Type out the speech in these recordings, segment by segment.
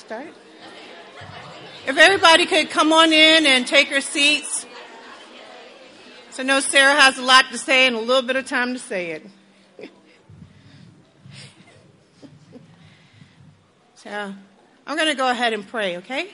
start? If everybody could come on in and take their seats. So I know Sarah has a lot to say and a little bit of time to say it. So I'm going to go ahead and pray, okay?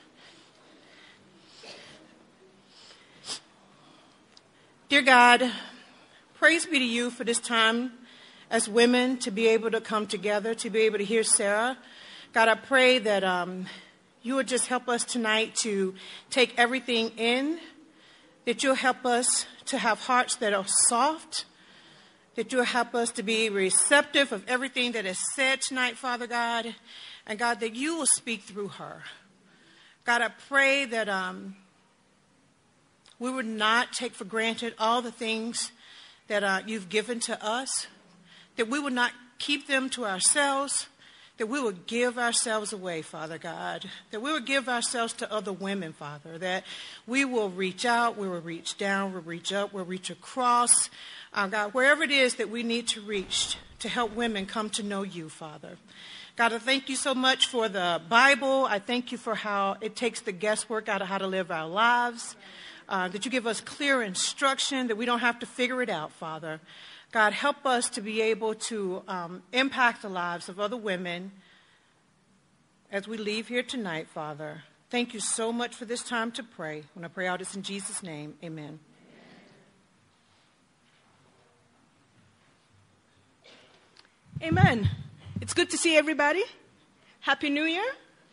Dear God, praise be to you for this time as women to be able to come together, to be able to hear Sarah. God, I pray that you would just help us tonight to take everything in, that you'll help us to have hearts that are soft, that you'll help us to be receptive of everything that is said tonight, Father God, and God, that you will speak through her. God, I pray that we would not take for granted all the things that you've given to us, that we would not keep them to ourselves, that we would give ourselves away, Father God, that we would give ourselves to other women, Father, that we will reach out, we will reach down, we'll reach up, we'll reach across, God, wherever it is that we need to reach to help women come to know you, Father. God, I thank you so much for the Bible. I thank you for how it takes the guesswork out of how to live our lives, that you give us clear instruction, that we don't have to figure it out, Father. God, help us to be able to impact the lives of other women as we leave here tonight, Father. Thank you so much for this time to pray. When I pray out, it's in Jesus' name. Amen. Amen. It's good to see everybody. Happy New Year.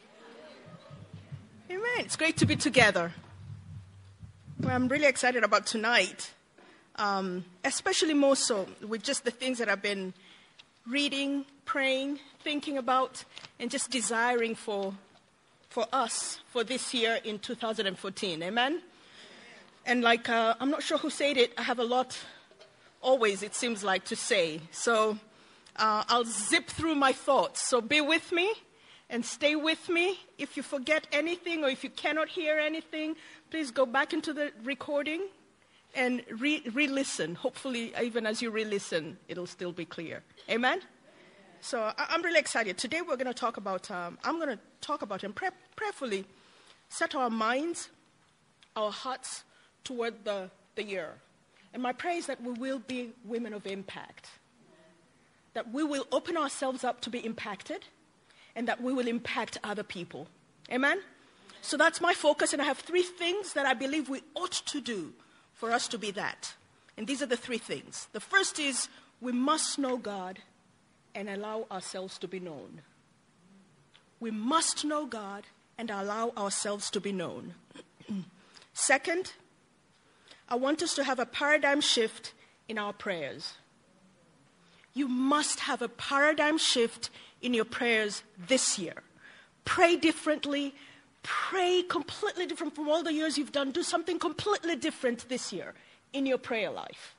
Amen. It's great to be together. Well, I'm really excited about tonight. Especially more so with just the things that I've been reading, praying, thinking about, and just desiring for us for this year in 2014. Amen? And I'm not sure who said it, I have a lot, always it seems like, to say. So I'll zip through my thoughts. So be with me and stay with me. If you forget anything or if you cannot hear anything, please go back into the recording and re-listen. Hopefully, even as you re-listen, it'll still be clear. Amen? So I'm really excited. Today we're going to talk about, I'm going to talk about and prayerfully set our minds, our hearts toward the year. And my prayer is that we will be women of impact. That we will open ourselves up to be impacted and that we will impact other people. Amen? So that's my focus, and I have 3 things that I believe we ought to do for us to be that. And these are the 3 things. The first is we must know God and allow ourselves to be known. We must know God and allow ourselves to be known. Second, I want us to have a paradigm shift in our prayers. You must have a paradigm shift in your prayers this year. Pray differently. Pray completely different from all the years you've done. Do something completely different this year in your prayer life.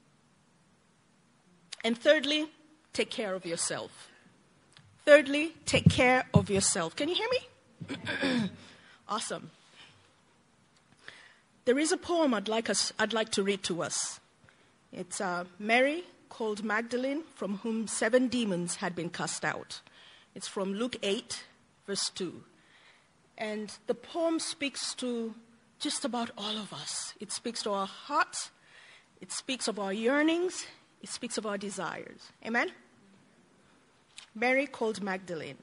And thirdly, take care of yourself. Thirdly, take care of yourself. Can you hear me? Awesome. There is a poem I'd like to read to us. It's Mary, called Magdalene, from whom 7 demons had been cast out. It's from Luke 8, verse 2. And the poem speaks to just about all of us. It speaks to our hearts. It speaks of our yearnings. It speaks of our desires. Amen? Mary called Magdalene.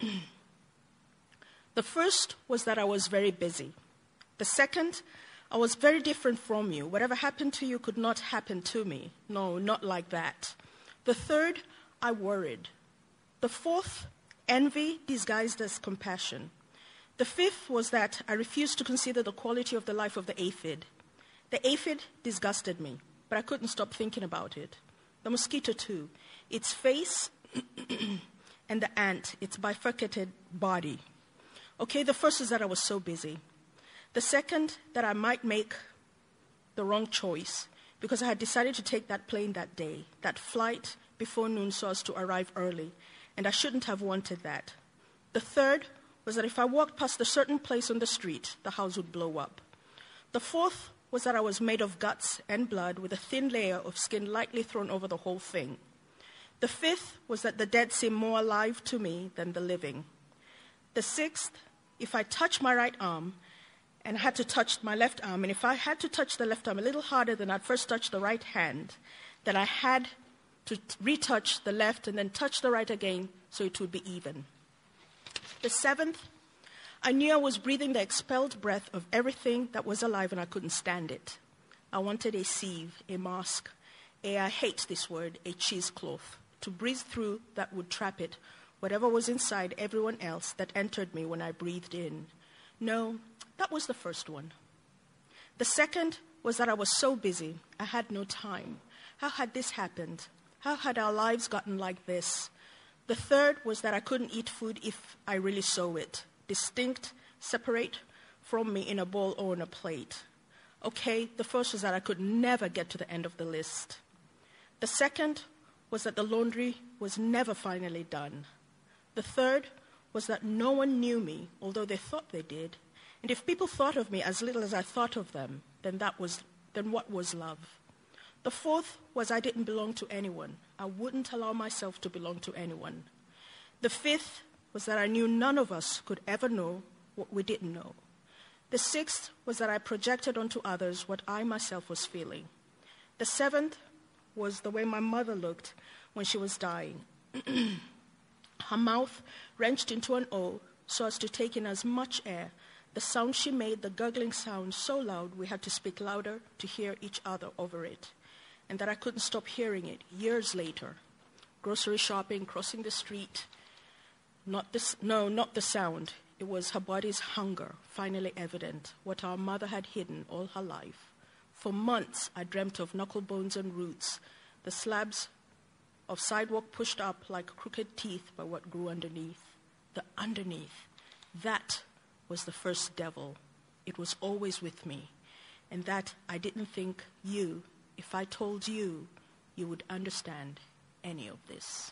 The first was that I was very busy. The second, I was very different from you. Whatever happened to you could not happen to me. No, not like that. The third, I worried. The fourth, envy disguised as compassion. The fifth was that I refused to consider the quality of the life of the aphid. The aphid disgusted me, but I couldn't stop thinking about it. The mosquito too. Its face and the ant, its bifurcated body. Okay, the first is that I was so busy. The second, that I might make the wrong choice because I had decided to take that plane that day, that flight before noon so as to arrive early, and I shouldn't have wanted that. The third was that if I walked past a certain place on the street, the house would blow up. The fourth was that I was made of guts and blood with a thin layer of skin lightly thrown over the whole thing. The fifth was that the dead seemed more alive to me than the living. The sixth, if I touch my right arm and I had to touch my left arm, and if I had to touch the left arm a little harder than I'd first touched the right hand, then I had to retouch the left and then touch the right again so it would be even. The seventh, I knew I was breathing the expelled breath of everything that was alive and I couldn't stand it. I wanted a sieve, a mask, I hate this word, a cheesecloth, to breathe through that would trap it, whatever was inside everyone else that entered me when I breathed in. No, that was the first one. The second was that I was so busy, I had no time. How had this happened? How had our lives gotten like this? The third was that I couldn't eat food if I really saw it, distinct, separate from me in a bowl or on a plate. Okay, the first was that I could never get to the end of the list. The second was that the laundry was never finally done. The third was that no one knew me, although they thought they did. And if people thought of me as little as I thought of them, then what was love? The fourth was I didn't belong to anyone. I wouldn't allow myself to belong to anyone. The fifth was that I knew none of us could ever know what we didn't know. The sixth was that I projected onto others what I myself was feeling. The seventh was the way my mother looked when she was dying. Her mouth wrenched into an O so as to take in as much air. The sound she made, the gurgling sound, so loud we had to speak louder to hear each other over it. And that I couldn't stop hearing it years later. Grocery shopping, crossing the street. Not the sound. It was her body's hunger, finally evident, what our mother had hidden all her life. For months, I dreamt of knuckle bones and roots, the slabs of sidewalk pushed up like crooked teeth by what grew underneath. The underneath. That was the first devil. It was always with me. And that I didn't think you, if I told you, you would understand any of this.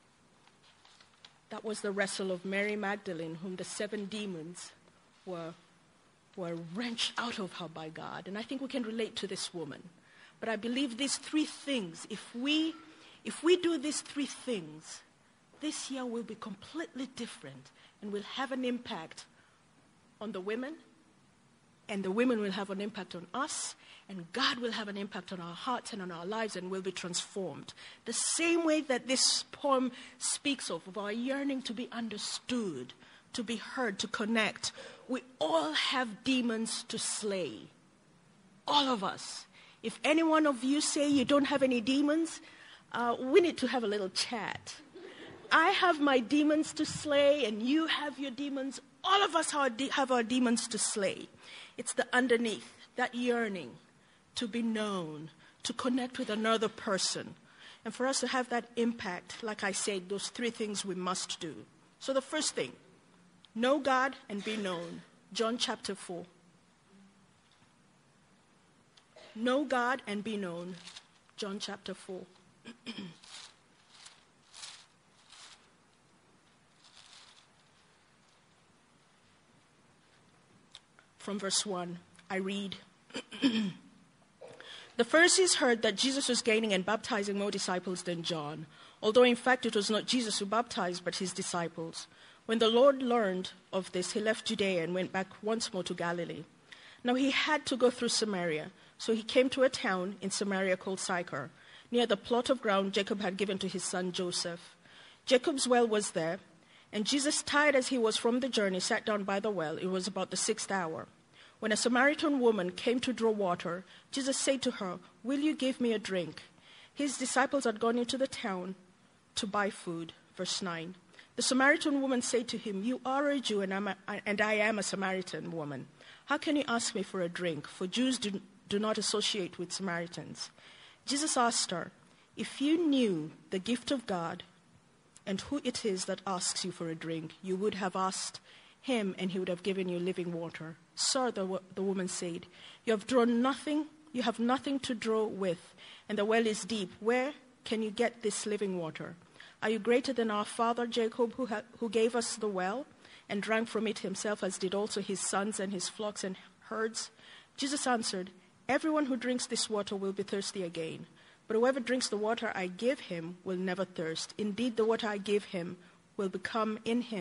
That was the wrestle of Mary Magdalene, whom the 7 demons were wrenched out of her by God. And I think we can relate to this woman. But I believe these 3 things, if we do these 3 things, this year will be completely different and will have an impact on the women, and the women will have an impact on us, and God will have an impact on our hearts and on our lives, and will be transformed. The same way that this poem speaks of our yearning to be understood, to be heard, to connect. We all have demons to slay. All of us. If any one of you say you don't have any demons, we need to have a little chat. I have my demons to slay, and you have your demons. All of us have our demons to slay. It's the underneath, that yearning to be known, to connect with another person. And for us to have that impact, like I said, those 3 things we must do. So the first thing, know God and be known. John chapter 4. Know God and be known. John chapter 4. From verse 1, I read, The Pharisees heard that Jesus was gaining and baptizing more disciples than John, although in fact it was not Jesus who baptized, but his disciples. When the Lord learned of this, he left Judea and went back once more to Galilee. Now he had to go through Samaria, so he came to a town in Samaria called Sychar, near the plot of ground Jacob had given to his son Joseph. Jacob's well was there, and Jesus, tired as he was from the journey, sat down by the well. It was about the 6th hour. When a Samaritan woman came to draw water, Jesus said to her, "Will you give me a drink?" His disciples had gone into the town to buy food. Verse 9. The Samaritan woman said to him, "You are a Jew, and I am a Samaritan woman. How can you ask me for a drink? For Jews do not associate with Samaritans." Jesus asked her, "If you knew the gift of God and who it is that asks you for a drink, you would have asked him, and he would have given you living water." "Sir," the woman said, you have nothing to draw with, and the well is deep. Where can you get this living water? Are you greater than our father Jacob, who gave us the well and drank from it himself, as did also his sons and his flocks and herds?" Jesus answered, "Everyone who drinks this water will be thirsty again, but whoever drinks the water I give him will never thirst. Indeed, the water I give him will become in him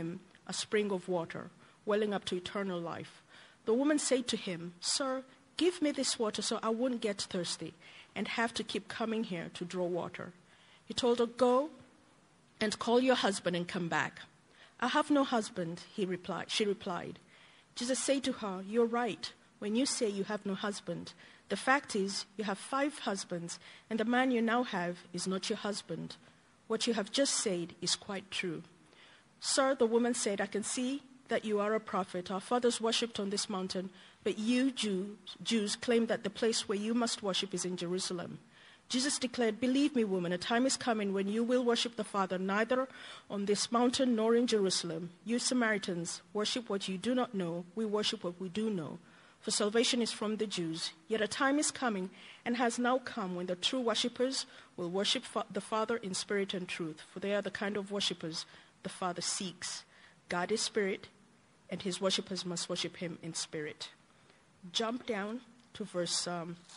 a spring of water, welling up to eternal life. The woman said to him, Sir, give me this water so I won't get thirsty and have to keep coming here to draw water. He told her, Go and call your husband and come back. I have no husband, she replied. Jesus said to her, You're right when you say you have no husband. The fact is, you have 5 husbands, and the man you now have is not your husband. What you have just said is quite true. Sir, the woman said, I can see that you are a prophet. Our fathers worshipped on this mountain, but you Jews claim that the place where you must worship is in Jerusalem. Jesus declared, Believe me, woman, a time is coming when you will worship the Father neither on this mountain nor in Jerusalem. You Samaritans worship what you do not know. We worship what we do know. For salvation is from the Jews. Yet a time is coming and has now come when the true worshippers will worship the Father in spirit and truth, for they are the kind of worshippers the Father seeks. God is spirit, and his worshippers must worship him in spirit. Jump down to verse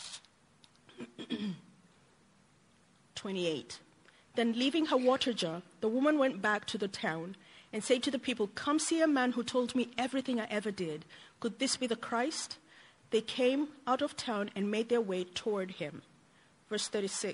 28. Then leaving her water jar, the woman went back to the town and said to the people, Come see a man who told me everything I ever did. Could this be the Christ? They came out of town and made their way toward him. Verse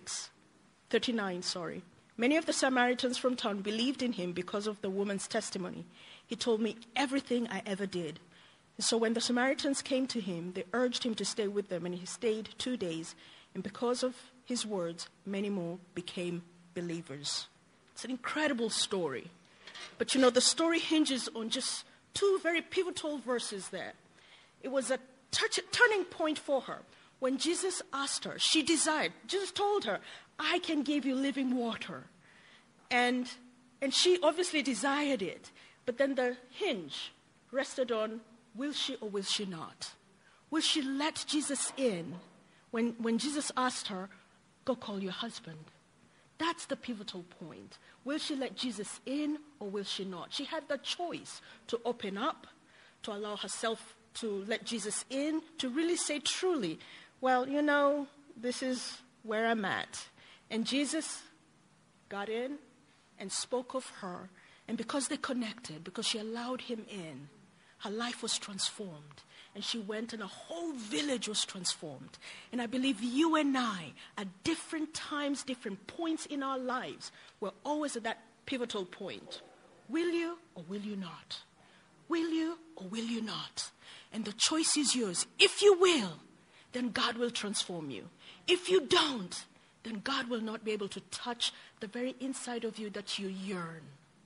39. Many of the Samaritans from town believed in him because of the woman's testimony. He told me everything I ever did. And so when the Samaritans came to him, they urged him to stay with them, and he stayed 2 days. And because of his words, many more became believers. It's an incredible story. But the story hinges on just 2 very pivotal verses there. It was a turning point for her. When Jesus asked her, she desired. Jesus told her, I can give you living water. And she obviously desired it. But then the hinge rested on, will she or will she not? Will she let Jesus in? When Jesus asked her, go call your husband. That's the pivotal point. Will she let Jesus in or will she not? She had the choice to open up, to allow herself to let Jesus in, to really say truly, well, this is where I'm at. And Jesus got in and spoke of her. And because they connected, because she allowed him in, her life was transformed. And she went and a whole village was transformed. And I believe you and I, at different times, different points in our lives, we're always at that pivotal point. Will you or will you not? Will you or will you not? And the choice is yours. If you will, then God will transform you. If you don't, then God will not be able to touch the very inside of you that you yearn.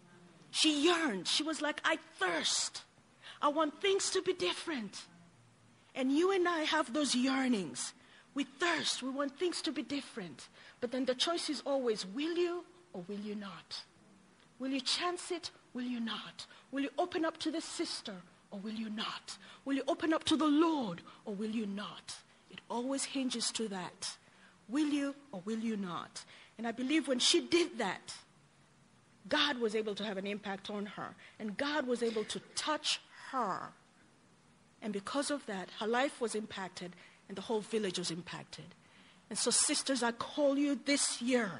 She yearned. She was like, I thirst. I want things to be different. And you and I have those yearnings. We thirst. We want things to be different. But then the choice is always, will you or will you not? Will you chance it? Will you not? Will you open up to the sister or will you not? Will you open up to the Lord or will you not? It always hinges to that. Will you or will you not? And I believe when she did that, God was able to have an impact on her. And God was able to touch her. And because of that, her life was impacted and the whole village was impacted. And so, sisters, I call you this year,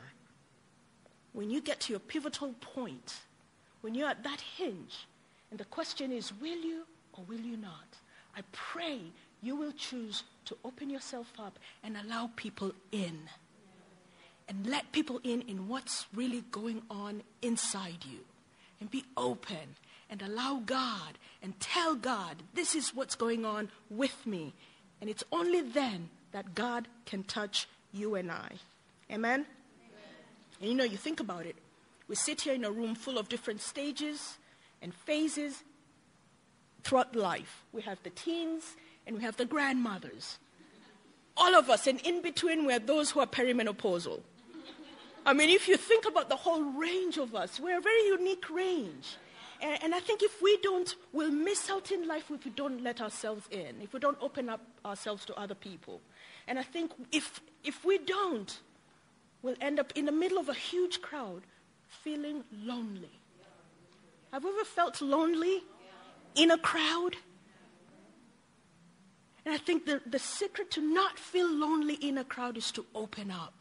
when you get to your pivotal point, when you're at that hinge, and the question is, will you or will you not? I pray you will choose to open yourself up and allow people in. And let people in what's really going on inside you. And be open and allow God and tell God, this is what's going on with me. And it's only then that God can touch you and I. Amen? And you think about it. We sit here in a room full of different stages and phases throughout life. We have the teens and we have the grandmothers. All of us, and in between we are those who are perimenopausal. I mean, if you think about the whole range of us, we're a very unique range. And I think if we don't, we'll miss out in life if we don't let ourselves in, if we don't open up ourselves to other people. And I think if we don't, we'll end up in the middle of a huge crowd feeling lonely. Have you ever felt lonely in a crowd? And I think the secret to not feel lonely in a crowd is to open up.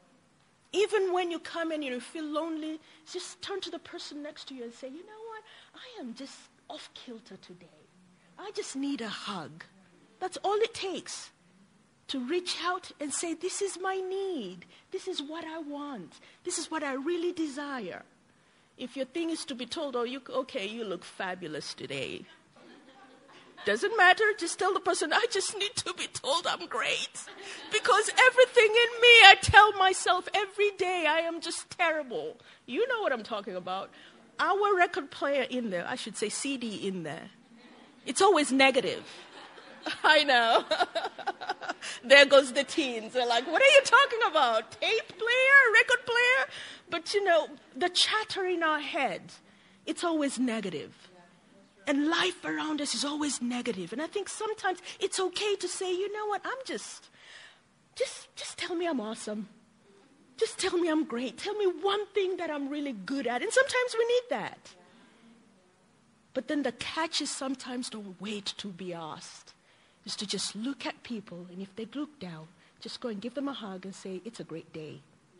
Even when you come in and you feel lonely, just turn to the person next to you and say, you know what? I am just off kilter today. I just need a hug. That's all it takes to reach out and say, this is my need. This is what I want. This is what I really desire. If your thing is to be told, you look fabulous today. Doesn't matter. Just tell the person, I just need to be told I'm great. Because everything in me, I tell myself every day, I am just terrible. You know what I'm talking about. Our record player in there, I should say CD in there, it's always negative. I know. There goes the teens. They're like, what are you talking about? Tape player, record player? But the chatter in our head, it's always negative. And life around us is always negative. And I think sometimes it's okay to say, you know what, I'm just tell me I'm awesome. Just tell me I'm great. Tell me one thing that I'm really good at. And sometimes we need that. But then the catch is sometimes don't wait to be asked. Is to just look at people, and if they look down, just go and give them a hug and say, it's a great day.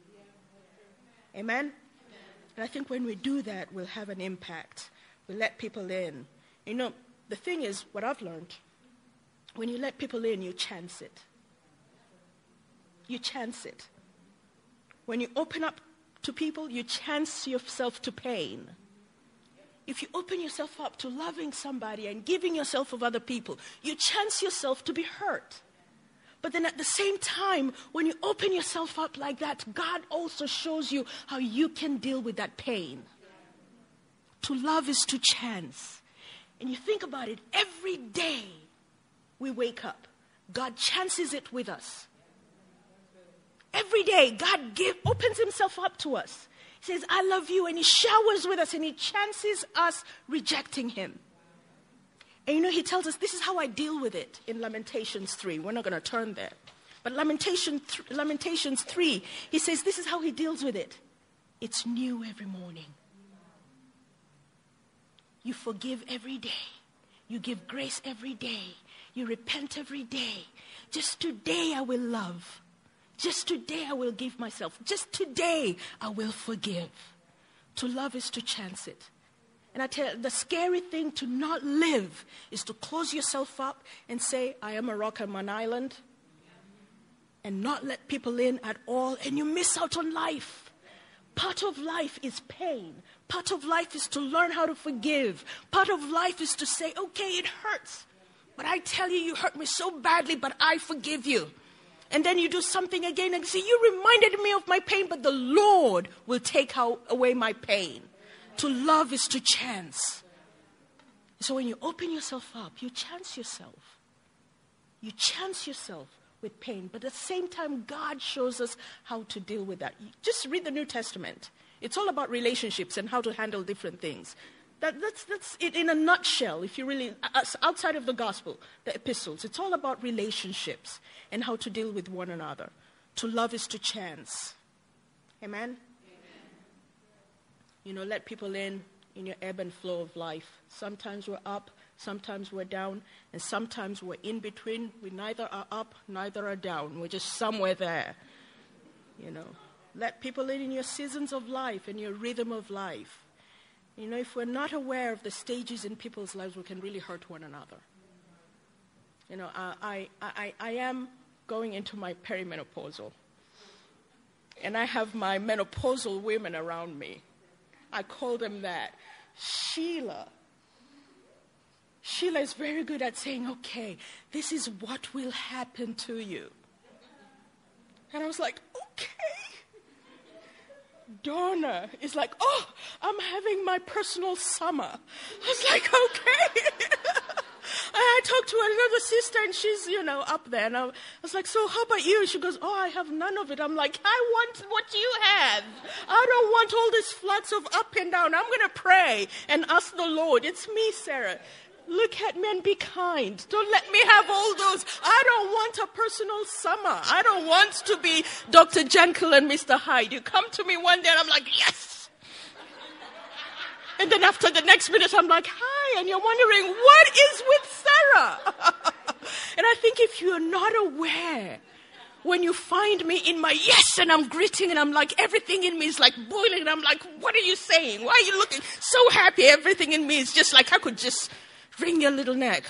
Amen? And I think when we do that, we'll have an impact. We let people in. The thing is, what I've learned, when you let people in, you chance it. You chance it. When you open up to people, you chance yourself to pain. If you open yourself up to loving somebody and giving yourself of other people, you chance yourself to be hurt. But then at the same time, when you open yourself up like that, God also shows you how you can deal with that pain. To love is to chance. And you think about it, every day we wake up, God chances it with us. Every day, God opens himself up to us. He says, I love you, and he showers with us, and he chances us rejecting him. And he tells us, this is how I deal with it in Lamentations 3. We're not going to turn there. But Lamentations 3, he says, this is how he deals with it. It's new every morning. You forgive every day. You give grace every day. You repent every day. Just today I will love. Just today I will give myself. Just today I will forgive. To love is to chance it. And I tell you, the scary thing to not live is to close yourself up and say, I am a rock, I'm an island. And not let people in at all. And you miss out on life. Part of life is pain. Part of life is to learn how to forgive. Part of life is to say, okay, it hurts. But I tell you, you hurt me so badly, but I forgive you. And then you do something again and say, you reminded me of my pain, but the Lord will take away my pain. To love is to chance. So when you open yourself up, you chance yourself. You chance yourself with pain. But at the same time, God shows us how to deal with that. Just read the New Testament. It's all about relationships and how to handle different things. That's it in a nutshell. If you really, outside of the gospel, the epistles, it's all about relationships and how to deal with one another. To love is to chance. Amen? Let people in your ebb and flow of life. Sometimes we're up, sometimes we're down, and sometimes we're in between. We neither are up, neither are down. We're just somewhere there. Let people in your seasons of life and your rhythm of life. If we're not aware of the stages in people's lives, we can really hurt one another. I am going into my perimenopausal. And I have my menopausal women around me. I call them that. Sheila is very good at saying, okay, this is what will happen to you. And I was like, okay. Donna is like, oh, I'm having my personal summer. I was like, okay. I talked to another sister, and she's, up there. And I was like, so how about you? She goes, oh, I have none of it. I'm like, I want what you have. I don't want all this floods of up and down. I'm going to pray and ask the Lord. It's me, Sarah. Look at me and be kind. Don't let me have all those. I don't want a personal summer. I don't want to be Dr. Jekyll and Mr. Hyde. You come to me one day and I'm like, yes. And then after the next minute, I'm like, hi. And you're wondering, what is with Sarah? And I think if you're not aware when you find me in my yes and I'm gritting and I'm like, everything in me is like boiling and I'm like, what are you saying? Why are you looking so happy? Everything in me is just like, I could just wring your little neck.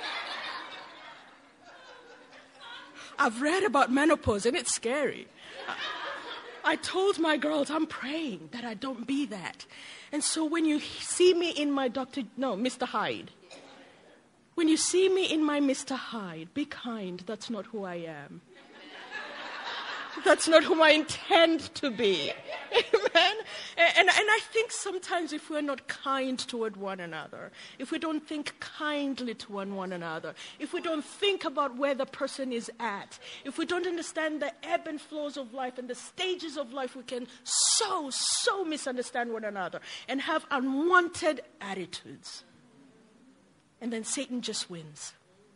I've read about menopause and it's scary. I told my girls, I'm praying that I don't be that. And so when you see me in my Mr. Hyde, when you see me in my Mr. Hyde, be kind. That's not who I am. That's not who I intend to be. Amen? And I think sometimes if we're not kind toward one another, if we don't think kindly to one another, if we don't think about where the person is at, if we don't understand the ebb and flows of life and the stages of life, we can so misunderstand one another and have unwanted attitudes. And then Satan just wins.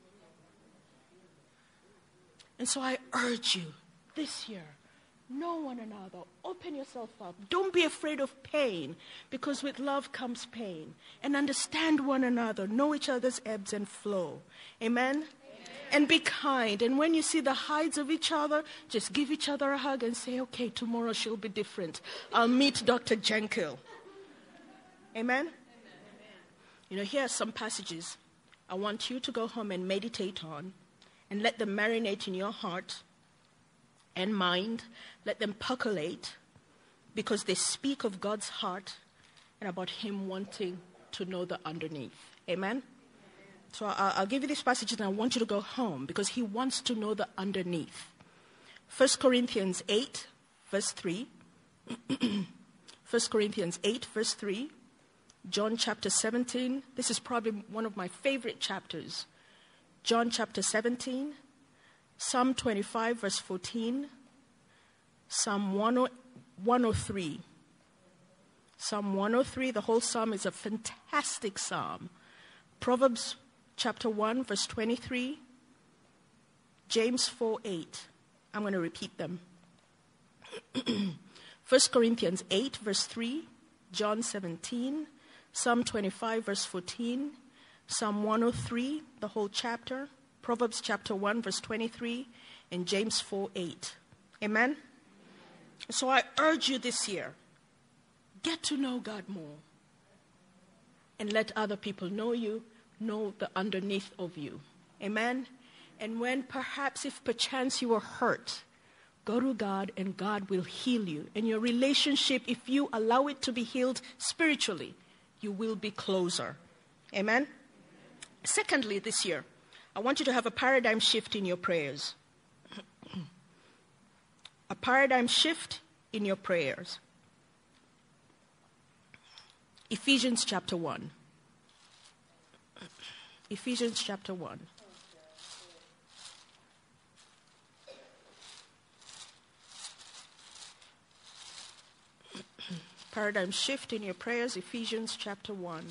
And so I urge you, this year, know one another. Open yourself up. Don't be afraid of pain, because with love comes pain. And understand one another. Know each other's ebbs and flow. Amen? Amen? And be kind. And when you see the hides of each other, just give each other a hug and say, okay, tomorrow she'll be different. I'll meet Dr. Jenkill. Amen? You know, here are some passages I want you to go home and meditate on and let them marinate in your heart and mind. Let them percolate, because they speak of God's heart and about Him wanting to know the underneath. Amen? So I'll give you these passages and I want you to go home, because He wants to know the underneath. 1 Corinthians 8, verse 3. 1 Corinthians 8, verse 3. John chapter 17. This is probably one of my favorite chapters. John chapter 17. Psalm 25, verse 14. Psalm 103. Psalm 103, the whole psalm is a fantastic psalm. Proverbs chapter 1, verse 23. James 4, 8. I'm going to repeat them. 1 Corinthians 8, verse 3. John 17. Psalm 25, verse 14. Psalm 103, the whole chapter. Proverbs chapter 1, verse 23, and James 4, 8. Amen? So I urge you this year, get to know God more. And let other people know you, know the underneath of you. Amen? And when perhaps, if perchance you are hurt, go to God and God will heal you. And your relationship, if you allow it to be healed spiritually, you will be closer. Amen? Secondly, this year, I want you to have a paradigm shift in your prayers. A paradigm shift in your prayers. Ephesians chapter 1. Ephesians chapter 1. Paradigm shift in your prayers, Ephesians chapter 1.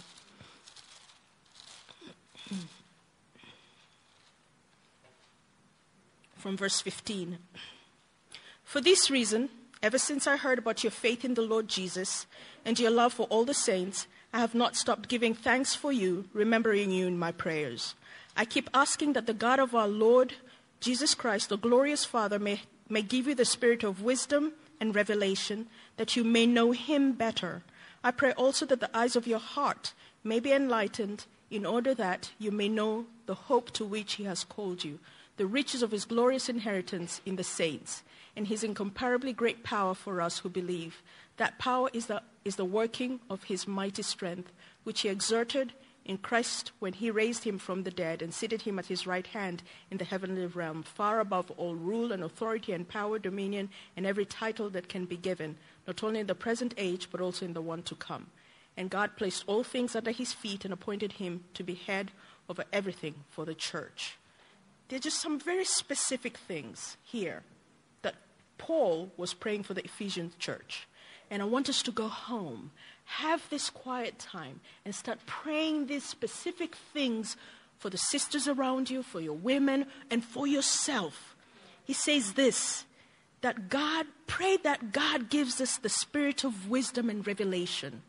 From verse 15. For this reason, ever since I heard about your faith in the Lord Jesus and your love for all the saints, I have not stopped giving thanks for you, remembering you in my prayers. I keep asking that the God of our Lord Jesus Christ, the glorious Father, may give you the spirit of wisdom and revelation, that you may know Him better. I pray also that the eyes of your heart may be enlightened, in order that you may know the hope to which He has called you, the riches of His glorious inheritance in the saints, and His incomparably great power for us who believe. That power is the working of His mighty strength, which He exerted in Christ when He raised Him from the dead and seated Him at His right hand in the heavenly realm, far above all rule and authority and power, dominion, and every title that can be given, not only in the present age, but also in the one to come. And God placed all things under His feet and appointed Him to be head over everything for the church. There are just some very specific things here that Paul was praying for the Ephesian church. And I want us to go home, have this quiet time, and start praying these specific things for the sisters around you, for your women, and for yourself. He says this, pray that God gives us the spirit of wisdom and revelation.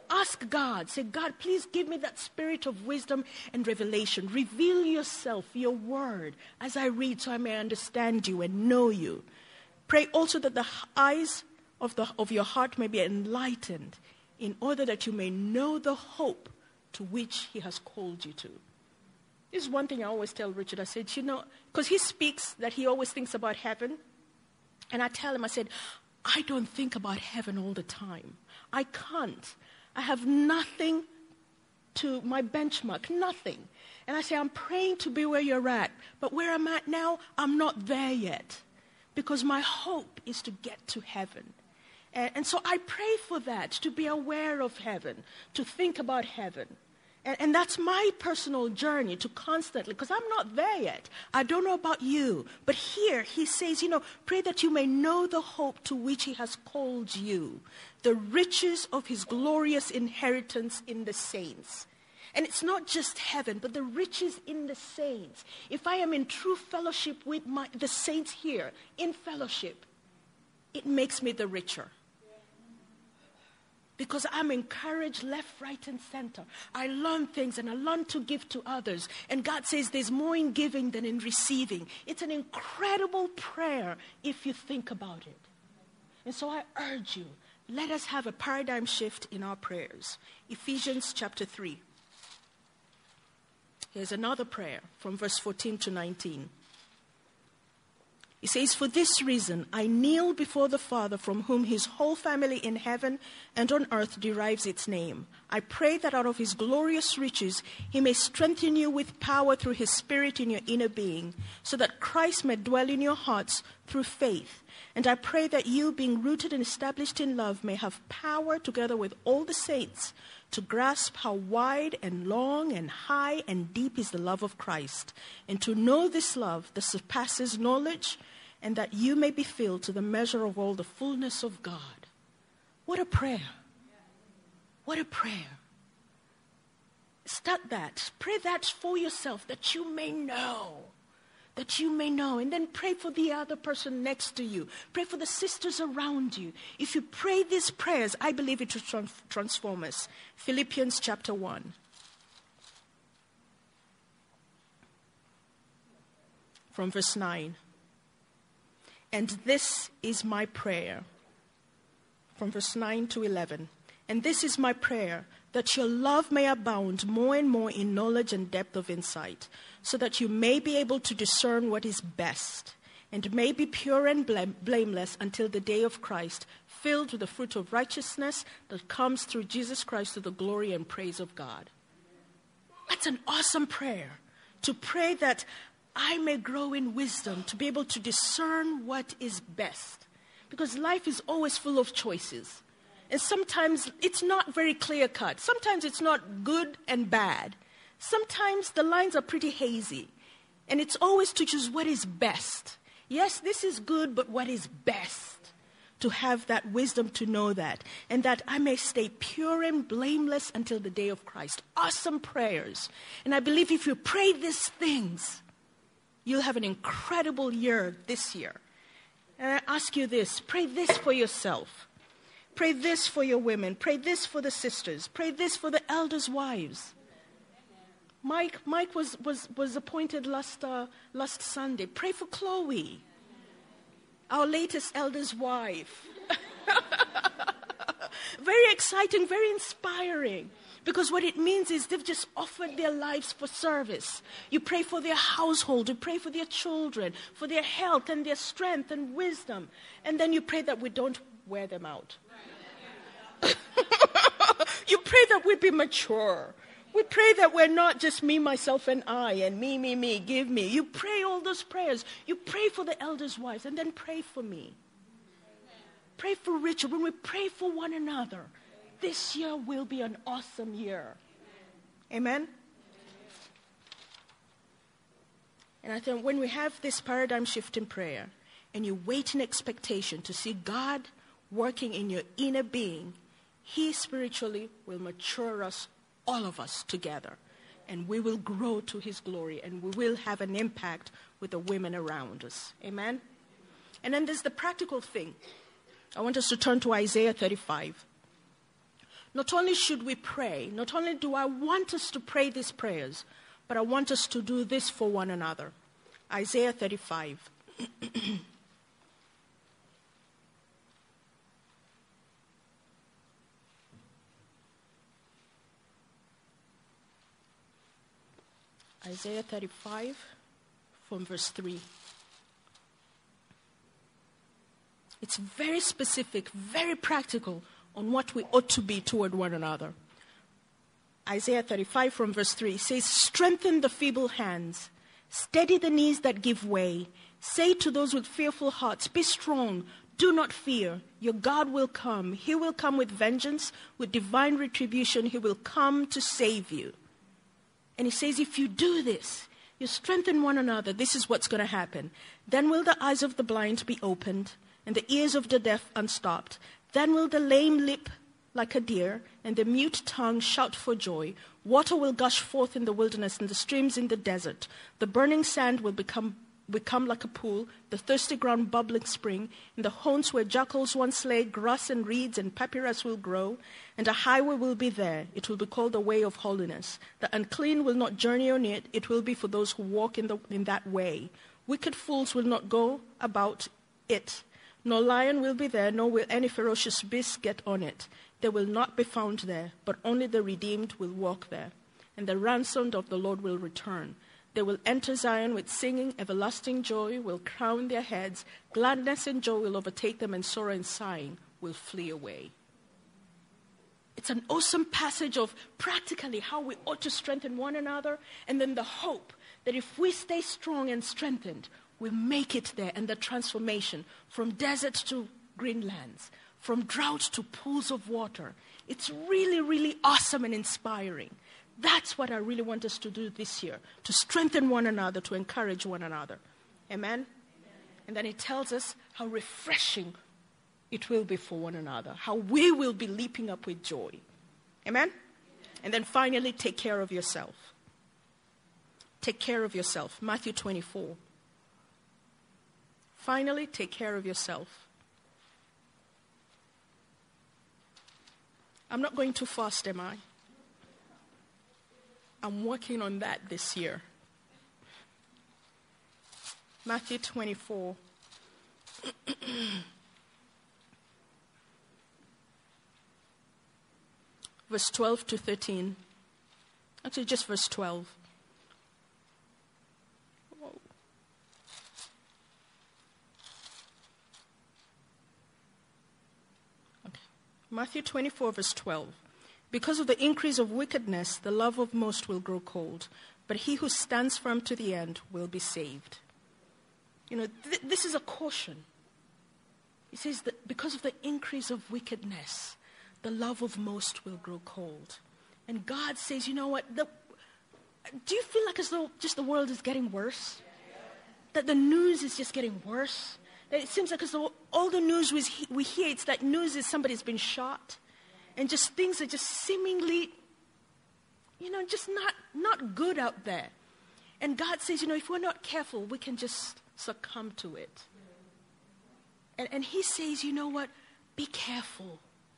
ask God. Say, God, please give me that spirit of wisdom and revelation. Reveal yourself, your word, as I read so I may understand you and know you. Pray also that the eyes of your heart may be enlightened in order that you may know the hope to which he has called you to. This is one thing I always tell Richard. I said, because he speaks that he always thinks about heaven. And I tell him, I said, I don't think about heaven all the time. I can't. I have nothing to my benchmark, nothing. And I say, I'm praying to be where you're at. But where I'm at now, I'm not there yet. Because my hope is to get to heaven. And so I pray for that, to be aware of heaven, to think about heaven. And that's my personal journey, to constantly, because I'm not there yet. I don't know about you. But here he says, pray that you may know the hope to which he has called you, the riches of his glorious inheritance in the saints. And it's not just heaven, but the riches in the saints. If I am in true fellowship with the saints here, in fellowship, it makes me the richer. Because I'm encouraged left, right, and center. I learn things and I learn to give to others. And God says there's more in giving than in receiving. It's an incredible prayer if you think about it. And so I urge you, let us have a paradigm shift in our prayers. Ephesians chapter 3. Here's another prayer from verse 14 to 19. He says, for this reason, I kneel before the Father from whom his whole family in heaven and on earth derives its name. I pray that out of his glorious riches, he may strengthen you with power through his Spirit in your inner being, so that Christ may dwell in your hearts through faith. And I pray that you, being rooted and established in love, may have power together with all the saints to grasp how wide and long and high and deep is the love of Christ, and to know this love that surpasses knowledge, and that you may be filled to the measure of all the fullness of God. What a prayer. What a prayer. Start that. Pray that for yourself, that you may know. That you may know. And then pray for the other person next to you. Pray for the sisters around you. If you pray these prayers, I believe it will transform us. Philippians chapter 1. From verse 9. And this is my prayer. From verse 9 to 11. And this is my prayer, that your love may abound more and more in knowledge and depth of insight, so that you may be able to discern what is best, and may be pure and blameless until the day of Christ, filled with the fruit of righteousness that comes through Jesus Christ to the glory and praise of God. That's an awesome prayer, to pray that I may grow in wisdom, to be able to discern what is best. Because life is always full of choices. And sometimes it's not very clear-cut. Sometimes it's not good and bad. Sometimes the lines are pretty hazy. And it's always to choose what is best. Yes, this is good, but what is best? To have that wisdom to know that. And that I may stay pure and blameless until the day of Christ. Awesome prayers. And I believe if you pray these things, you'll have an incredible year this year. And I ask you this, pray this for yourself. Pray this for your women. Pray this for the sisters. Pray this for the elders' wives. Mike was appointed last Sunday. Pray for Chloe, our latest elder's wife. Very exciting, very inspiring. Because what it means is they've just offered their lives for service. You pray for their household, you pray for their children, for their health and their strength and wisdom. And then you pray that we don't wear them out. You pray that we be mature. We pray that we're not just me, myself, and I, and me, give me. You pray all those prayers. You pray for the elders' wives, and then pray for me. Pray for Richard. When we pray for one another, this year will be an awesome year. Amen? And I think when we have this paradigm shift in prayer, and you wait in expectation to see God working in your inner being, He spiritually will mature us, all of us together. And we will grow to His glory, and we will have an impact with the women around us. Amen? And then there's the practical thing. I want us to turn to Isaiah 35. Not only should we pray, not only do I want us to pray these prayers, but I want us to do this for one another. Isaiah 35. Isaiah 35 from verse 3. It's very specific, very practical on what we ought to be toward one another. Isaiah 35 from verse 3 says, strengthen the feeble hands, steady the knees that give way. Say to those with fearful hearts, be strong, do not fear. Your God will come. He will come with vengeance, with divine retribution. He will come to save you. And he says, if you do this, you strengthen one another, this is what's going to happen. Then will the eyes of the blind be opened, and the ears of the deaf unstopped. Then will the lame leap like a deer, and the mute tongue shout for joy. Water will gush forth in the wilderness, and the streams in the desert. The burning sand will become like a pool, the thirsty ground bubbling spring. In the haunts where jackals once lay, grass and reeds and papyrus will grow, and a highway will be there. It will be called the way of holiness. The unclean will not journey on it. It will be for those who walk in that way. Wicked fools will not go about it. No lion will be there, nor will any ferocious beast get on it. They will not be found there, but only the redeemed will walk there. And the ransomed of the Lord will return. They will enter Zion with singing, everlasting joy will crown their heads. Gladness and joy will overtake them, and sorrow and sighing will flee away. It's an awesome passage of practically how we ought to strengthen one another, and then the hope that if we stay strong and strengthened, we'll make it there, and the transformation from desert to green lands, from drought to pools of water. It's really, really awesome and inspiring. That's what I really want us to do this year, to strengthen one another, to encourage one another. Amen? Amen. And then it tells us how refreshing it will be for one another, how we will be leaping up with joy. Amen? Amen. And then finally, take care of yourself. Take care of yourself. Matthew 24. Finally, take care of yourself. I'm not going too fast, am I? I'm working on that this year. Matthew 24. Verse 12 to 13. Actually, just verse 12. Okay. Matthew 24, verse 12. Because of the increase of wickedness, the love of most will grow cold, but he who stands firm to the end will be saved. You know, this is a caution. He says that because of the increase of wickedness, the love of most will grow cold. And God says, you know what? Do you feel like as though just the world is getting worse? That the news is just getting worse? That it seems like as though all the news we hear, it's like news is somebody's been shot. And just things are just seemingly, just not good out there. And God says, if we're not careful, we can just succumb to it. And he says, you know what? Be careful.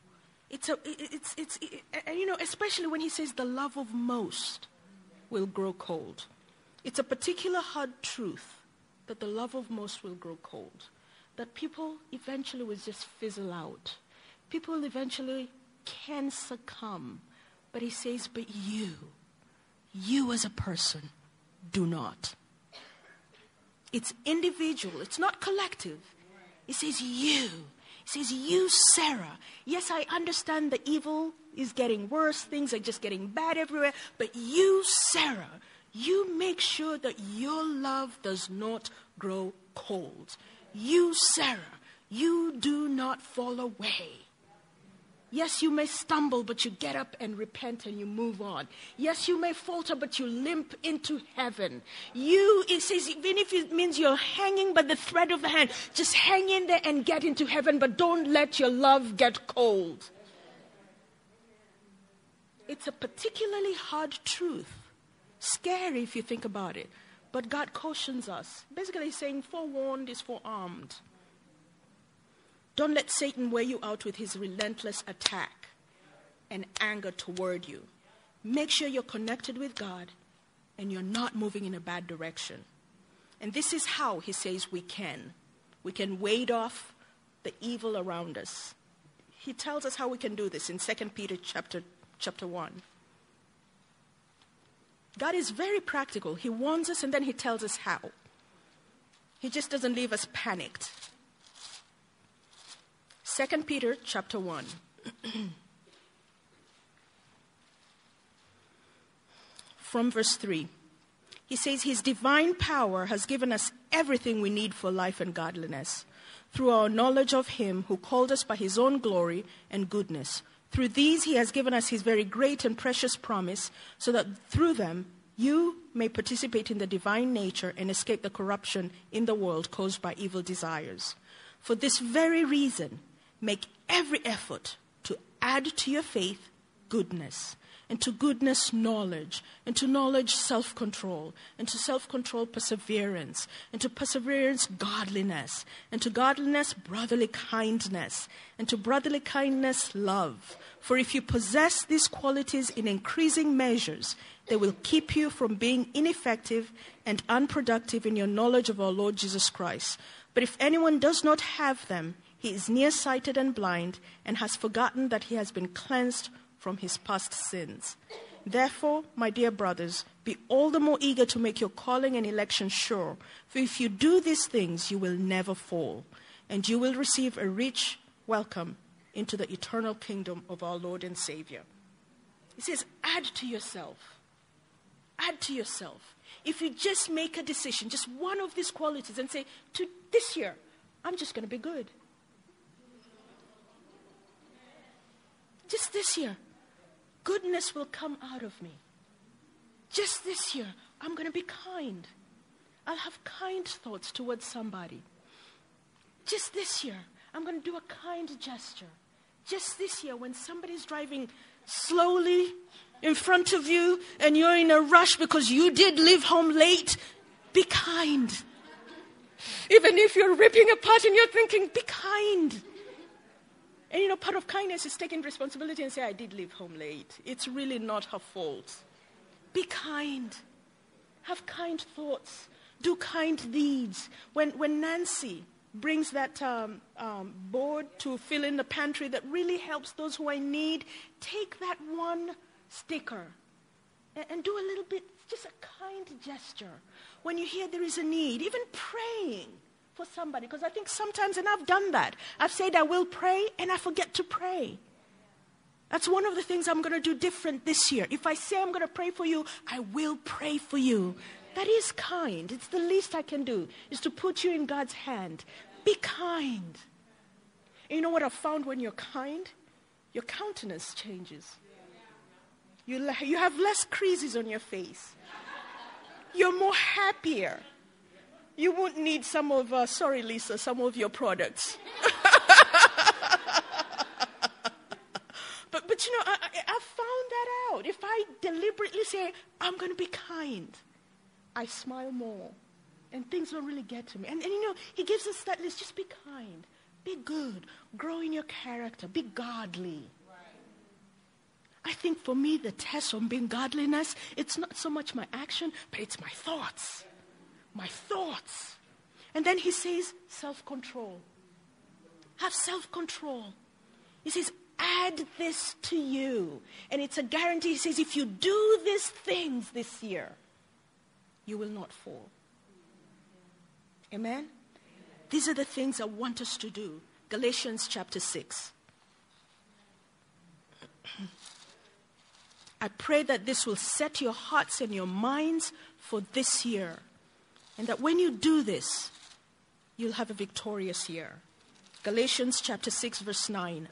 Especially when he says the love of most will grow cold. It's a particular hard truth that the love of most will grow cold. That people eventually will just fizzle out. People eventually can succumb. But he says, but you as a person, do not. It's individual. It's not collective. He says, you. He says, you, Sarah. Yes, I understand the evil is getting worse. Things are just getting bad everywhere. But you, Sarah, you make sure that your love does not grow cold. You, Sarah, you do not fall away. Yes, you may stumble, but you get up and repent and you move on. Yes, you may falter, but you limp into heaven. It says, even if it means you're hanging by the thread of the hand, just hang in there and get into heaven, but don't let your love get cold. It's a particularly hard truth. Scary if you think about it. But God cautions us. Basically saying, forewarned is forearmed. Don't let Satan wear you out with his relentless attack. and anger toward you. Make sure you're connected with God and you're not moving in a bad direction. And this is how he says we can. We can ward off the evil around us. He tells us how we can do this in 2 Peter chapter 1. God is very practical. He warns us and then he tells us how. He just doesn't leave us panicked. 2 Peter chapter 1. From verse 3. He says, his divine power has given us everything we need for life and godliness, through our knowledge of him who called us by his own glory and goodness. Through these he has given us his very great and precious promise, so that through them you may participate in the divine nature and escape the corruption in the world caused by evil desires. For this very reason, make every effort to add to your faith goodness, and to goodness knowledge, and to knowledge self-control, and to self-control perseverance, and to perseverance godliness, and to godliness brotherly kindness, and to brotherly kindness love. For if you possess these qualities in increasing measures, they will keep you from being ineffective and unproductive in your knowledge of our Lord Jesus Christ. But if anyone does not have them, he is nearsighted and blind, and has forgotten that he has been cleansed from his past sins. Therefore, my dear brothers, be all the more eager to make your calling and election sure. For if you do these things, you will never fall, and you will receive a rich welcome into the eternal kingdom of our Lord and Savior. He says, add to yourself. Add to yourself. If you just make a decision, just one of these qualities, and say, to this year, I'm just going to be good. Just this year, goodness will come out of me. Just this year, I'm going to be kind. I'll have kind thoughts towards somebody. Just this year, I'm going to do a kind gesture. Just this year, when somebody's driving slowly in front of you and you're in a rush because you did leave home late, be kind. Even if you're ripping apart and you're thinking, be kind. And part of kindness is taking responsibility and say, I did leave home late. It's really not her fault. Be kind. Have kind thoughts. Do kind deeds. When Nancy brings that board to fill in the pantry that really helps those who are in need, take that one sticker and do a little bit, just a kind gesture. When you hear there is a need, even praying for somebody, because I think sometimes, and I've done that, I've said I will pray and I forget to pray. That's one of the things I'm going to do different this year. If I say I'm going to pray for you, I will pray for you. That is kind. It's the least I can do, is to put you in God's hand. Be kind. And you know what I've found when you're kind? Your countenance changes. You have less creases on your face. You're more happier. You won't need some of, sorry Lisa, some of your products. But I found that out. If I deliberately say, I'm going to be kind, I smile more. And things don't really get to me. And he gives us that list. Just be kind. Be good. Grow in your character. Be godly. I think for me, the test on being godliness, it's not so much my action, but it's my thoughts. My thoughts. And then he says, self-control. Have self-control. He says, add this to you. And it's a guarantee. He says, if you do these things this year, you will not fall. Amen? These are the things I want us to do. Galatians chapter 6. I pray that this will set your hearts and your minds for this year. And that when you do this, you'll have a victorious year. Galatians chapter 6, verse 9.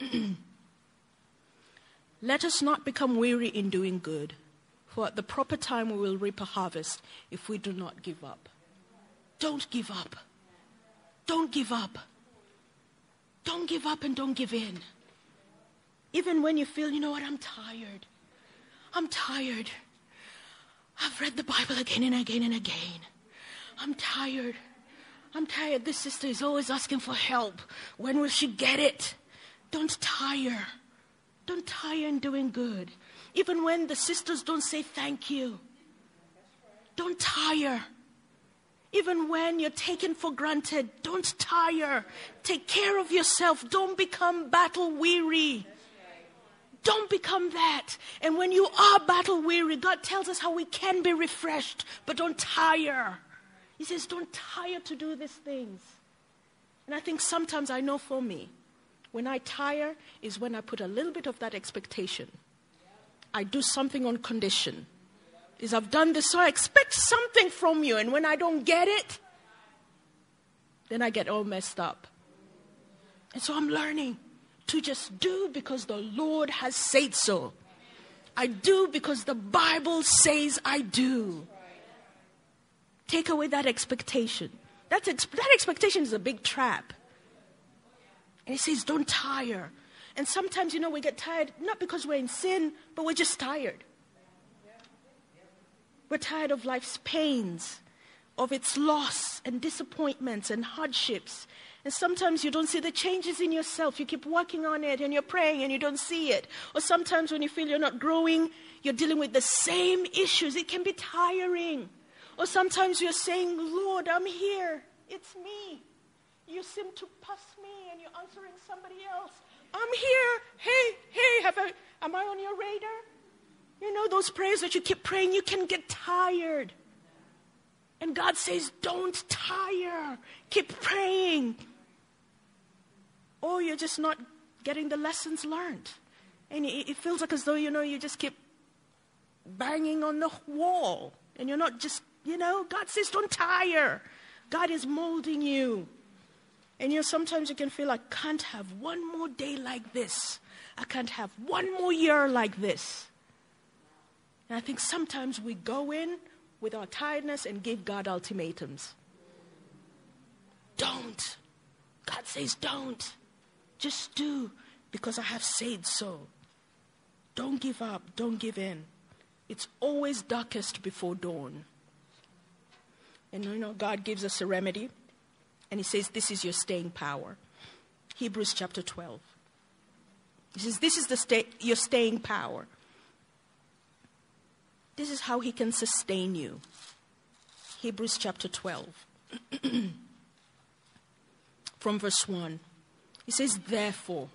Let us not become weary in doing good, for at the proper time we will reap a harvest if we do not give up. Don't give up. Don't give up. Don't give up and don't give in. Even when you feel, I'm tired. I'm tired. I've read the Bible again and again and again. I'm tired. This sister is always asking for help. When will she get it? Don't tire. Don't tire in doing good. Even when the sisters don't say thank you. Don't tire. Even when you're taken for granted, don't tire. Take care of yourself. Don't become battle weary. Don't become that. And when you are battle weary, God tells us how we can be refreshed, but don't tire. He says, don't tire to do these things. And I think sometimes, I know for me, when I tire is when I put a little bit of that expectation. I do something on condition. Is I've done this, so I expect something from you. And when I don't get it, then I get all messed up. And so I'm learning to just do because the Lord has said so. I do because the Bible says I do. Take away that expectation. That expectation is a big trap. And he says, don't tire. And sometimes, we get tired, not because we're in sin, but we're just tired. We're tired of life's pains, of its loss and disappointments and hardships. And sometimes you don't see the changes in yourself. You keep working on it and you're praying and you don't see it. Or sometimes when you feel you're not growing, you're dealing with the same issues. It can be tiring. Or sometimes you're saying, Lord, I'm here. It's me. You seem to pass me and you're answering somebody else. I'm here. Hey, am I on your radar? Those prayers that you keep praying, you can get tired. And God says, don't tire. Keep praying. Or you're just not getting the lessons learned. And it feels like as though, you just keep banging on the wall. And you're not just, God says, don't tire. God is molding you. And sometimes you can feel I can't have one more day like this. I can't have one more year like this. And I think sometimes we go in with our tiredness and give God ultimatums. Don't. God says don't. Just do because I have said so. Don't give up. Don't give in. It's always darkest before dawn. And God gives us a remedy. And he says this is your staying power. Hebrews chapter 12. He says this is your staying power. This is how he can sustain you. Hebrews chapter 12. From verse 1. He says, Therefore,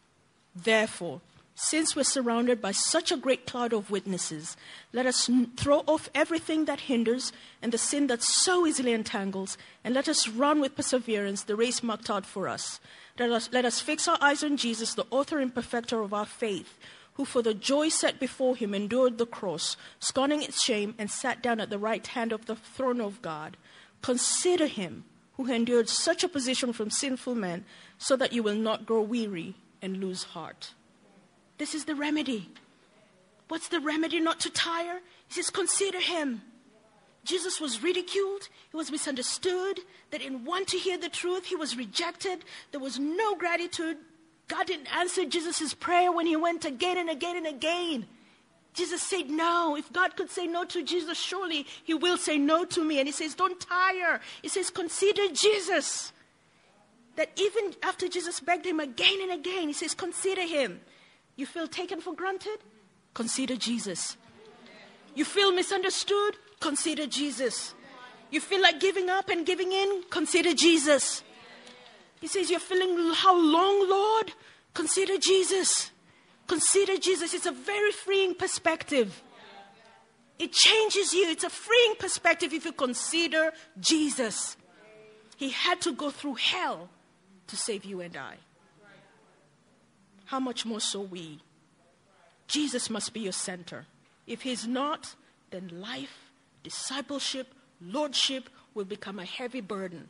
since we're surrounded by such a great cloud of witnesses, let us throw off everything that hinders and the sin that so easily entangles, and let us run with perseverance the race marked out for us. Let us fix our eyes on Jesus, the author and perfecter of our faith, who for the joy set before him endured the cross, scorning its shame, and sat down at the right hand of the throne of God. Consider him who endured such a position from sinful men, so that you will not grow weary and lose heart. This is the remedy. What's the remedy not to tire? He says, consider him. Jesus was ridiculed. He was misunderstood. They didn't want to hear the truth. He was rejected. There was no gratitude. God didn't answer Jesus' prayer when he went again and again and again. Jesus said no. If God could say no to Jesus, surely he will say no to me. And he says, don't tire. He says, consider Jesus. That even after Jesus begged him again and again, he says, consider him. You feel taken for granted? Consider Jesus. You feel misunderstood? Consider Jesus. You feel like giving up and giving in? Consider Jesus. He says, you're feeling how long, Lord? Consider Jesus. Consider Jesus. It's a very freeing perspective. It changes you. It's a freeing perspective if you consider Jesus. He had to go through hell to save you and I. How much more so we? Jesus must be your center. If he's not, then life, discipleship, lordship will become a heavy burden.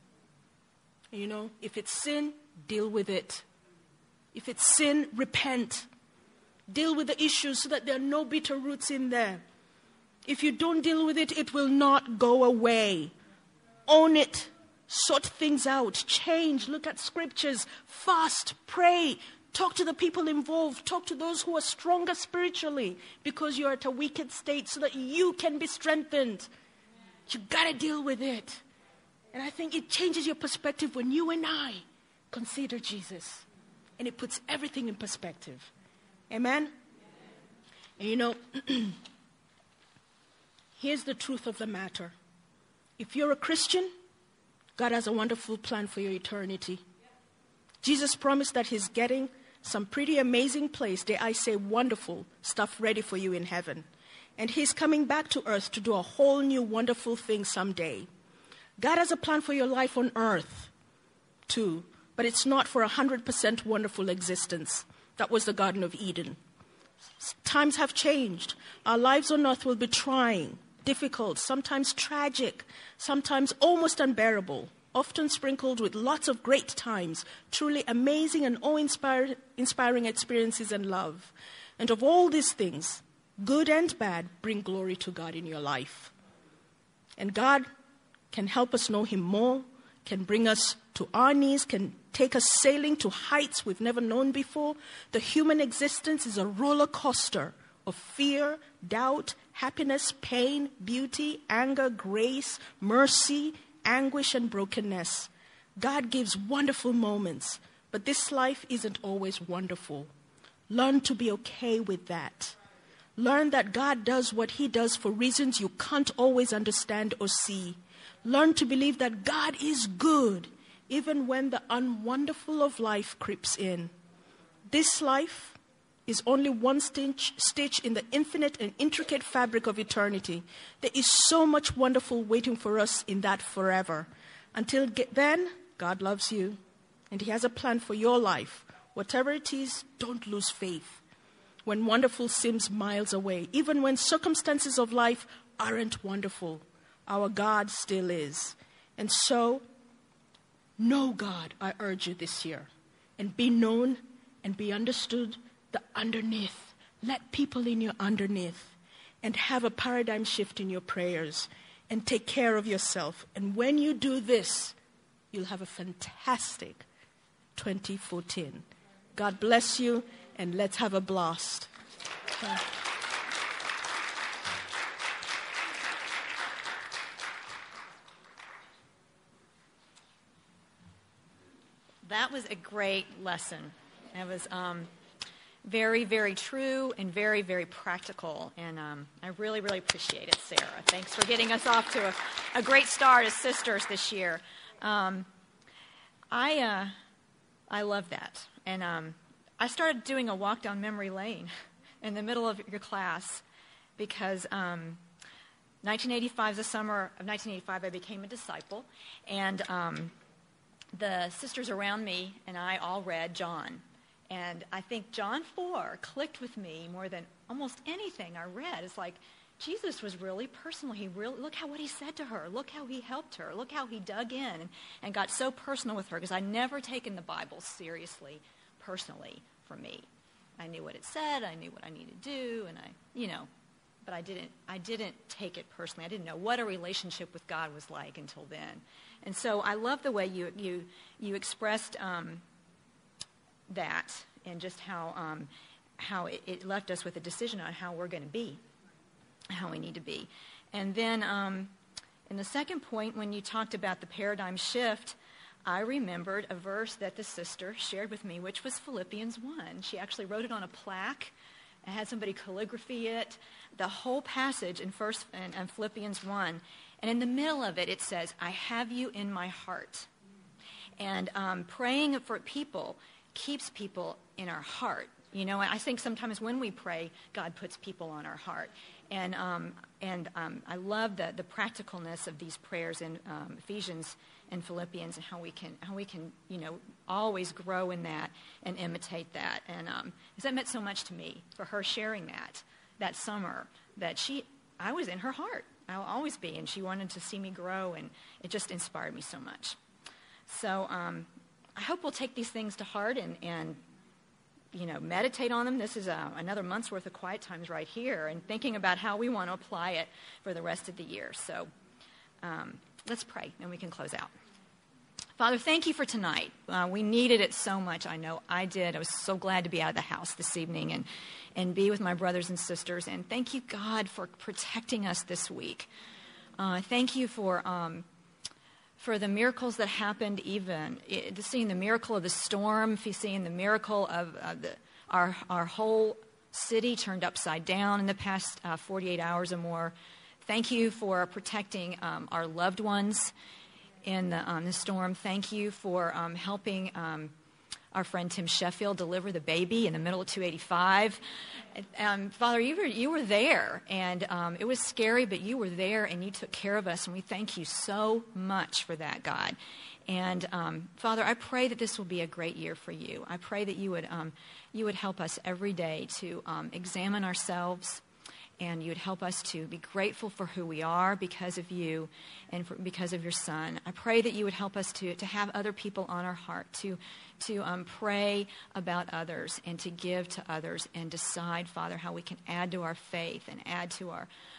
If it's sin, deal with it. If it's sin, repent. Deal with the issues so that there are no bitter roots in there. If you don't deal with it, it will not go away. Own it. Sort things out. Change. Look at scriptures. Fast. Pray. Talk to the people involved. Talk to those who are stronger spiritually because you're at a wicked state so that you can be strengthened. You got to deal with it. And I think it changes your perspective when you and I consider Jesus. And it puts everything in perspective. Amen? And you know, here's the truth of the matter. If you're a Christian, God has a wonderful plan for your eternity. Jesus promised that he's getting some pretty amazing place, dare I say wonderful stuff ready for you in heaven. And he's coming back to earth to do a whole new wonderful thing someday. God has a plan for your life on earth too, but it's not for 100% wonderful existence. That was the Garden of Eden. Times have changed. Our lives on earth will be trying, difficult, sometimes tragic, sometimes almost unbearable, often sprinkled with lots of great times, truly amazing and awe-inspiring experiences and love. And of all these things, good and bad, bring glory to God in your life. And God can help us know him more, can bring us to our knees, can take us sailing to heights we've never known before. The human existence is a roller coaster of fear, doubt, happiness, pain, beauty, anger, grace, mercy, anguish, and brokenness. God gives wonderful moments, but this life isn't always wonderful. Learn to be okay with that. Learn that God does what he does for reasons you can't always understand or see. Learn to believe that God is good, even when the unwonderful of life creeps in. This life is only one stitch in the infinite and intricate fabric of eternity. There is so much wonderful waiting for us in that forever. Until then, God loves you, and he has a plan for your life. Whatever it is, don't lose faith. When wonderful seems miles away, even when circumstances of life aren't wonderful, our God still is. And so, know God, I urge you this year, and be known and be understood the underneath. Let people in your underneath, and have a paradigm shift in your prayers, and take care of yourself. And when you do this, you'll have a fantastic 2014. God bless you, and let's have a blast. That was a great lesson. It was very, very true and very, very practical. And I really, really appreciate it, Sarah. Thanks for getting us off to a great start as sisters this year. I love that. And I started doing a walk down memory lane in the middle of your class because 1985 is the summer of 1985 I became a disciple. And the sisters around me and I all read John. And I think John 4 clicked with me more than almost anything I read. It's like Jesus was really personal. Look what he said to her. Look how he helped her. Look how he dug in and got so personal with her, because I'd never taken the Bible seriously, personally, for me. I knew what it said. I knew what I needed to do, and but I didn't take it personally. I didn't know what a relationship with God was like until then. And so I love the way you expressed that, and just how it left us with a decision on how we're going to be, how we need to be. And then in the second point, when you talked about the paradigm shift, I remembered a verse that the sister shared with me, which was Philippians 1. She actually wrote it on a plaque and had somebody calligraphy it, the whole passage in Philippians 1. And in the middle of it, it says, I have you in my heart. And praying for people keeps people in our heart. I think sometimes when we pray, God puts people on our heart. And I love the practicalness of these prayers in Ephesians and Philippians, and how we can always grow in that and imitate that. And that meant so much to me, for her sharing that summer, that I was in her heart. I'll always be, and she wanted to see me grow, and it just inspired me so much. So I hope we'll take these things to heart and meditate on them. This is another month's worth of quiet times right here, and thinking about how we want to apply it for the rest of the year. So let's pray, and we can close out. Father, thank you for tonight. We needed it so much. I know I did. I was so glad to be out of the house this evening and be with my brothers and sisters. And thank you, God, for protecting us this week. Thank you for the miracles that happened, even seeing the miracle of the storm, seeing the miracle of our whole city turned upside down in the past 48 hours or more. Thank you for protecting our loved ones in the storm. Thank you for helping our friend Tim Sheffield deliver the baby in the middle of 285. Father, you were there, and it was scary, but you were there, and you took care of us, and we thank you so much for that, God. And Father, I pray that this will be a great year for you. I pray that you would help us every day to examine ourselves, and you would help us to be grateful for who we are because of you and because of your Son. I pray that you would help us to have other people on our heart, to pray about others and to give to others and decide, Father, how we can add to our faith and add to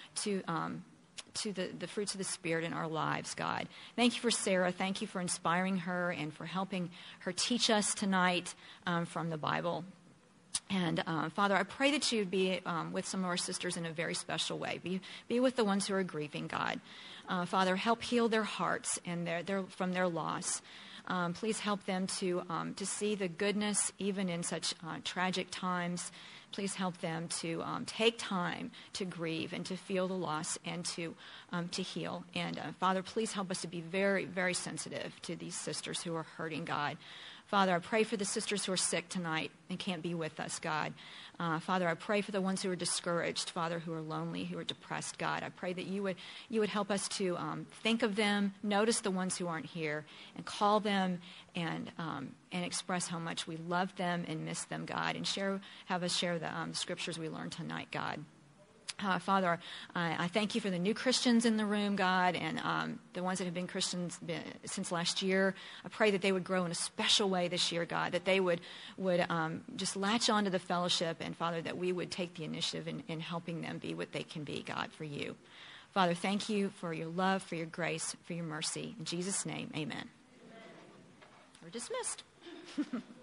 the fruits of the Spirit in our lives, God. Thank you for Sarah. Thank you for inspiring her and for helping her teach us tonight from the Bible. And Father, I pray that you would be with some of our sisters in a very special way. Be with the ones who are grieving, God. Father, help heal their hearts and from their loss. Please help them to see the goodness even in such tragic times. Please help them to take time to grieve and to feel the loss and to heal. And Father, please help us to be very, very sensitive to these sisters who are hurting, God. Father, I pray for the sisters who are sick tonight and can't be with us, God. Father, I pray for the ones who are discouraged, Father, who are lonely, who are depressed, God. I pray that you would help us to think of them, notice the ones who aren't here, and call them and express how much we love them and miss them, God, and have us share the scriptures we learned tonight, God. Father, I thank you for the new Christians in the room, God, and the ones that have been Christians since last year. I pray that they would grow in a special way this year, God, that they would just latch on to the fellowship, and, Father, that we would take the initiative in helping them be what they can be, God, for you. Father, thank you for your love, for your grace, for your mercy. In Jesus' name, amen. We're dismissed.